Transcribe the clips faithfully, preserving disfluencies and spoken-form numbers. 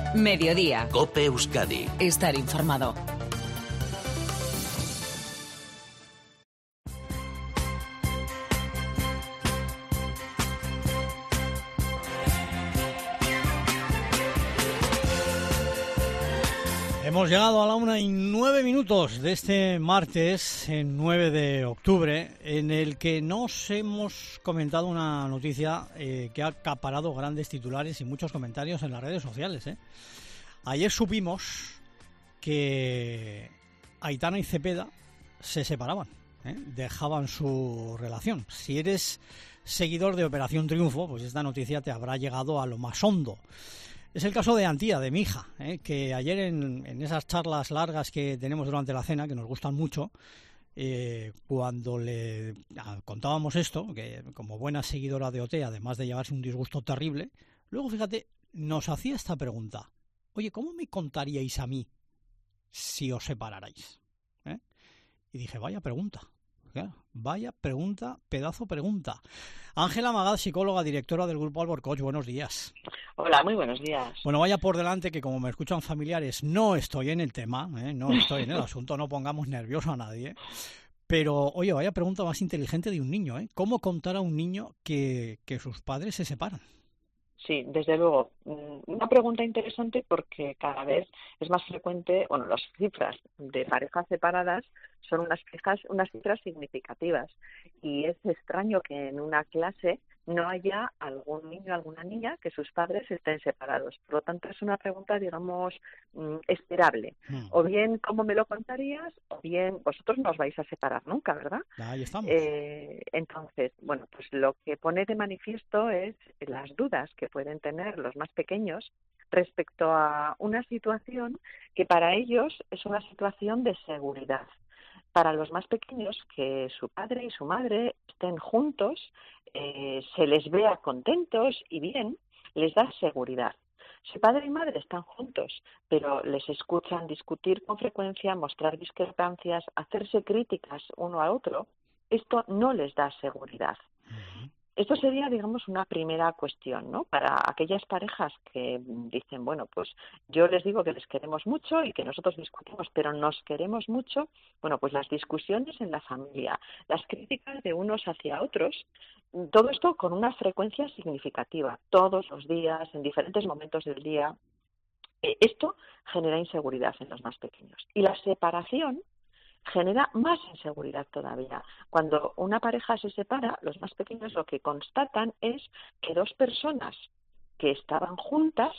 Mediodía. COPE Euskadi. Estar informado. Hemos llegado a la una y nueve minutos de este martes, el nueve de octubre, en el que nos hemos comentado una noticia eh, que ha acaparado grandes titulares y muchos comentarios en las redes sociales. ¿eh? Ayer supimos que Aitana y Cepeda se separaban, ¿eh? dejaban su relación. Si eres seguidor de Operación Triunfo, pues esta noticia te habrá llegado a lo más hondo. Es el caso de Antía, de mi hija, ¿eh? que ayer en, en esas charlas largas que tenemos durante la cena, que nos gustan mucho, eh, cuando le contábamos esto, que como buena seguidora de O T, además de llevarse un disgusto terrible, luego, fíjate, nos hacía esta pregunta. Oye, ¿cómo me contaríais a mí si os separarais? ¿Eh? Y dije, vaya pregunta. Claro, vaya pregunta, pedazo pregunta. Ángela Magad, psicóloga, directora del Grupo Albor Coach, buenos días. Hola, muy buenos días. Bueno, vaya por delante que como me escuchan familiares, no estoy en el tema, ¿eh? no estoy en el asunto, no pongamos nervioso a nadie. Pero, oye, vaya pregunta más inteligente de un niño, ¿eh? ¿Cómo contar a un niño que, que sus padres se separan? Sí, desde luego. Una pregunta interesante porque cada vez es más frecuente, bueno, las cifras de parejas separadas son unas cifras, unas cifras significativas y es extraño que en una clase no haya algún niño, alguna niña que sus padres estén separados. Por lo tanto, es una pregunta, digamos, esperable. Mm. O bien, ¿cómo me lo contarías? O bien, vosotros no os vais a separar nunca, ¿verdad? Ahí estamos. Eh, entonces, bueno, pues lo que pone de manifiesto es las dudas que pueden tener los más pequeños respecto a una situación que para ellos es una situación de seguridad. Para los más pequeños, que su padre y su madre estén juntos, eh, se les vea contentos y bien, les da seguridad. Si padre y madre están juntos, pero les escuchan discutir con frecuencia, mostrar discrepancias, hacerse críticas uno a otro, esto no les da seguridad. Uh-huh. Esto sería, digamos, una primera cuestión, ¿no? Para aquellas parejas que dicen, bueno, pues yo les digo que les queremos mucho y que nosotros discutimos, pero nos queremos mucho, bueno, pues las discusiones en la familia, las críticas de unos hacia otros, todo esto con una frecuencia significativa, todos los días, en diferentes momentos del día. Esto genera inseguridad en los más pequeños. Y la separación genera más inseguridad todavía. Cuando una pareja se separa, los más pequeños lo que constatan es que dos personas que estaban juntas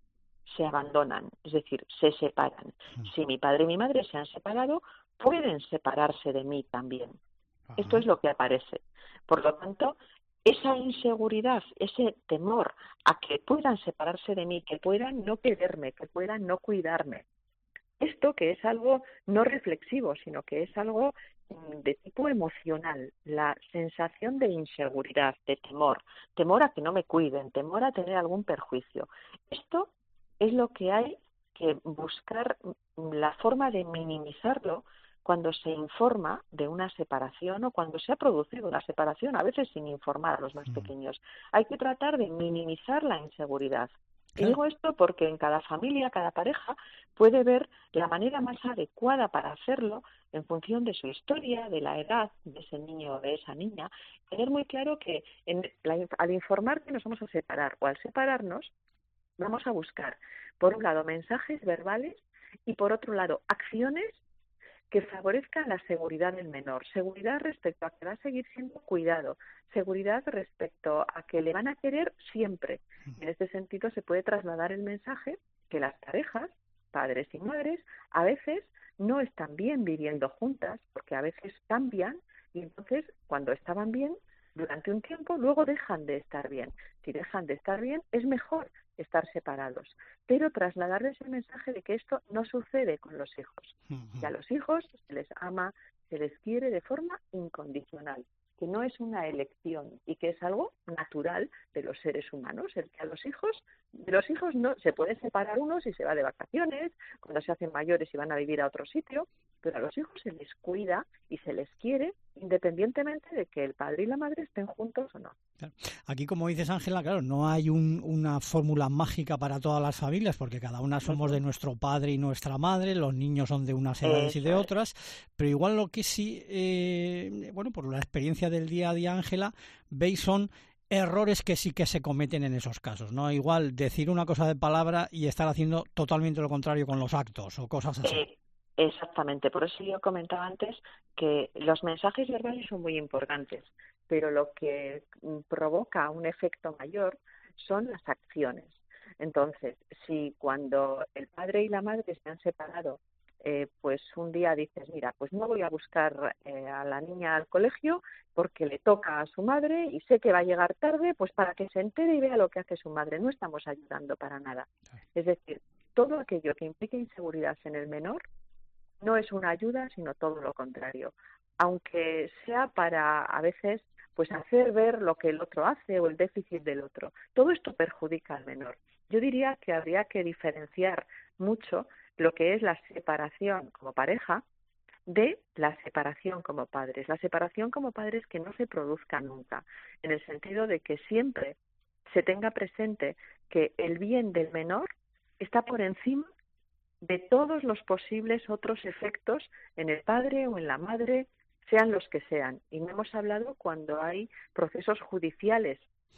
se abandonan, es decir, se separan. Si mi padre y mi madre se han separado, pueden separarse de mí también. Ajá. Esto es lo que aparece. Por lo tanto, esa inseguridad, ese temor a que puedan separarse de mí, que puedan no quererme, que puedan no cuidarme, esto que es algo no reflexivo, sino que es algo de tipo emocional, la sensación de inseguridad, de temor, temor a que no me cuiden, temor a tener algún perjuicio. Esto es lo que hay que buscar la forma de minimizarlo cuando se informa de una separación o cuando se ha producido una separación, a veces sin informar a los más pequeños. Hay que tratar de minimizar la inseguridad. Y digo esto porque en cada familia, cada pareja puede ver la manera más adecuada para hacerlo en función de su historia, de la edad de ese niño o de esa niña. Tener muy claro que en la, al informar que nos vamos a separar o al separarnos, vamos a buscar, por un lado, mensajes verbales y, por otro lado, acciones que favorezcan la seguridad del menor, seguridad respecto a que va a seguir siendo cuidado, seguridad respecto a que le van a querer siempre. En este sentido se puede trasladar el mensaje que las parejas, padres y madres, a veces no están bien viviendo juntas, porque a veces cambian y entonces cuando estaban bien, durante un tiempo, luego dejan de estar bien. Si dejan de estar bien, es mejor estar separados, pero trasladarles el mensaje de que esto no sucede con los hijos. Que a los hijos se les ama, se les quiere de forma incondicional, que no es una elección y que es algo natural de los seres humanos, el que a los hijos, de los hijos no se puede separar uno si se va de vacaciones, cuando se hacen mayores y van a vivir a otro sitio, pero a los hijos se les cuida y se les quiere independientemente de que el padre y la madre estén juntos o no. Aquí, como dices, Ángela, claro, no hay un, una fórmula mágica para todas las familias, porque cada una somos de nuestro padre y nuestra madre, los niños son de unas edades y de otras, pero igual lo que sí, eh, bueno, por la experiencia del día a día, Ángela, veis son errores que sí que se cometen en esos casos, ¿no? Igual decir una cosa de palabra y estar haciendo totalmente lo contrario con los actos o cosas así. Eh, exactamente, por eso yo comentaba antes que los mensajes verbales son muy importantes, pero lo que provoca un efecto mayor son las acciones. Entonces, si cuando el padre y la madre se han separado, eh, pues un día dices, mira, pues no voy a buscar eh, a la niña al colegio porque le toca a su madre y sé que va a llegar tarde, pues para que se entere y vea lo que hace su madre. No estamos ayudando para nada. Es decir, todo aquello que implique inseguridad en el menor no es una ayuda, sino todo lo contrario. Aunque sea para, a veces, pues hacer ver lo que el otro hace o el déficit del otro. Todo esto perjudica al menor. Yo diría que habría que diferenciar mucho lo que es la separación como pareja de la separación como padres. La separación como padres que no se produzca nunca, en el sentido de que siempre se tenga presente que el bien del menor está por encima de todos los posibles otros efectos en el padre o en la madre, sean los que sean. Y no hemos hablado cuando hay procesos judiciales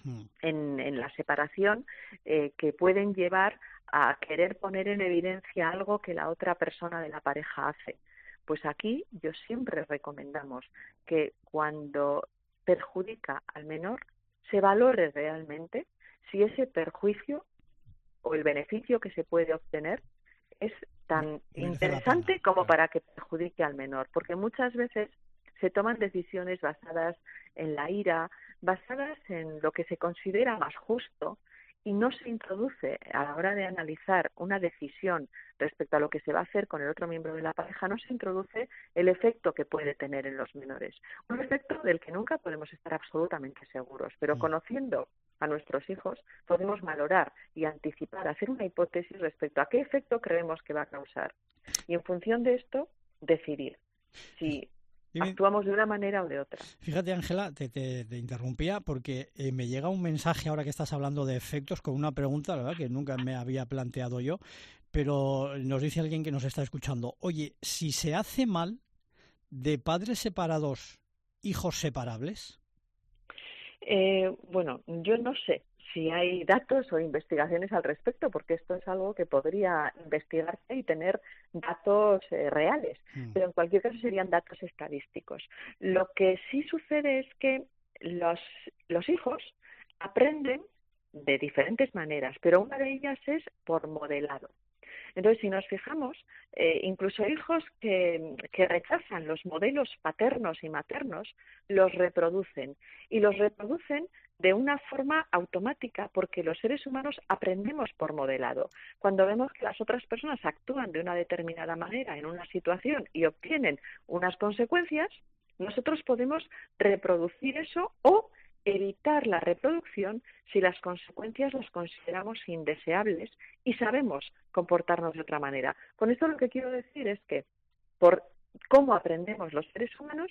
en, en la separación eh, que pueden llevar a querer poner en evidencia algo que la otra persona de la pareja hace. Pues aquí yo siempre recomendamos que cuando perjudica al menor se valore realmente si ese perjuicio o el beneficio que se puede obtener es tan interesante como para que perjudique al menor, porque muchas veces se toman decisiones basadas en la ira, basadas en lo que se considera más justo, y no se introduce a la hora de analizar una decisión respecto a lo que se va a hacer con el otro miembro de la pareja, no se introduce el efecto que puede tener en los menores. Un efecto del que nunca podemos estar absolutamente seguros, pero conociendo a nuestros hijos podemos valorar y anticipar, hacer una hipótesis respecto a qué efecto creemos que va a causar. Y en función de esto, decidir si actuamos de una manera o de otra. Fíjate, Ángela, te, te, te interrumpía porque eh, me llega un mensaje ahora que estás hablando de efectos con una pregunta, la verdad, que nunca me había planteado yo, pero nos dice alguien que nos está escuchando, oye, si se hace mal de padres separados, hijos separables. Eh, bueno, yo no sé si hay datos o investigaciones al respecto, porque esto es algo que podría investigarse y tener datos eh, reales, mm. pero en cualquier caso serían datos estadísticos. Lo que sí sucede es que los, los hijos aprenden de diferentes maneras, pero una de ellas es por modelado. Entonces, si nos fijamos, eh, incluso hijos que, que rechazan los modelos paternos y maternos, los reproducen. Y los reproducen de una forma automática, porque los seres humanos aprendemos por modelado. Cuando vemos que las otras personas actúan de una determinada manera en una situación y obtienen unas consecuencias, nosotros podemos reproducir eso o evitar la reproducción si las consecuencias las consideramos indeseables y sabemos comportarnos de otra manera. Con esto lo que quiero decir es que por cómo aprendemos los seres humanos,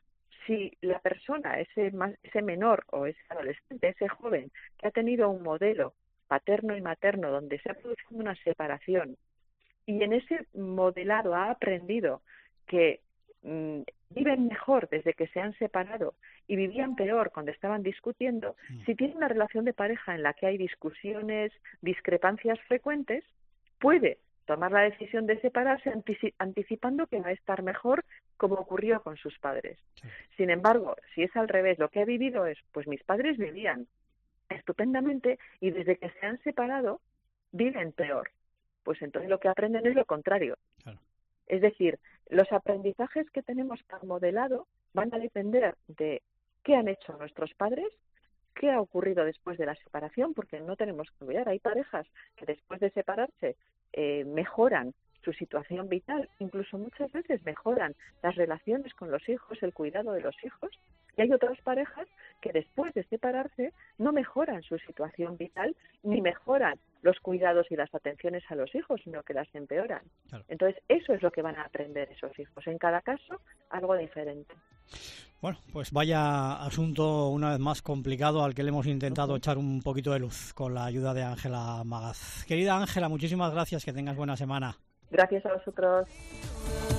si la persona, ese, ese menor o ese adolescente, ese joven que ha tenido un modelo paterno y materno donde se ha producido una separación y en ese modelado ha aprendido que mmm, viven mejor desde que se han separado y vivían peor cuando estaban discutiendo, si tiene una relación de pareja en la que hay discusiones, discrepancias frecuentes, puede tomar la decisión de separarse anticipando que va a estar mejor, como ocurrió con sus padres. Sin embargo, si es al revés, lo que he vivido es, pues mis padres vivían estupendamente y desde que se han separado viven peor. Pues entonces lo que aprenden es lo contrario. Claro. Es decir, los aprendizajes que tenemos por modelado van a depender de qué han hecho nuestros padres, qué ha ocurrido después de la separación, porque no tenemos que olvidar, hay parejas que después de separarse eh, mejoran su situación vital, incluso muchas veces mejoran las relaciones con los hijos, el cuidado de los hijos, y hay otras parejas que después de separarse no mejoran su situación vital ni mejoran los cuidados y las atenciones a los hijos, sino que las empeoran. Claro. Entonces, eso es lo que van a aprender esos hijos. En cada caso, algo diferente. Bueno, pues vaya asunto una vez más complicado al que le hemos intentado uh-huh. echar un poquito de luz con la ayuda de Ángela Magaz. Querida Ángela, muchísimas gracias, que tengas buena semana. Gracias a vosotros.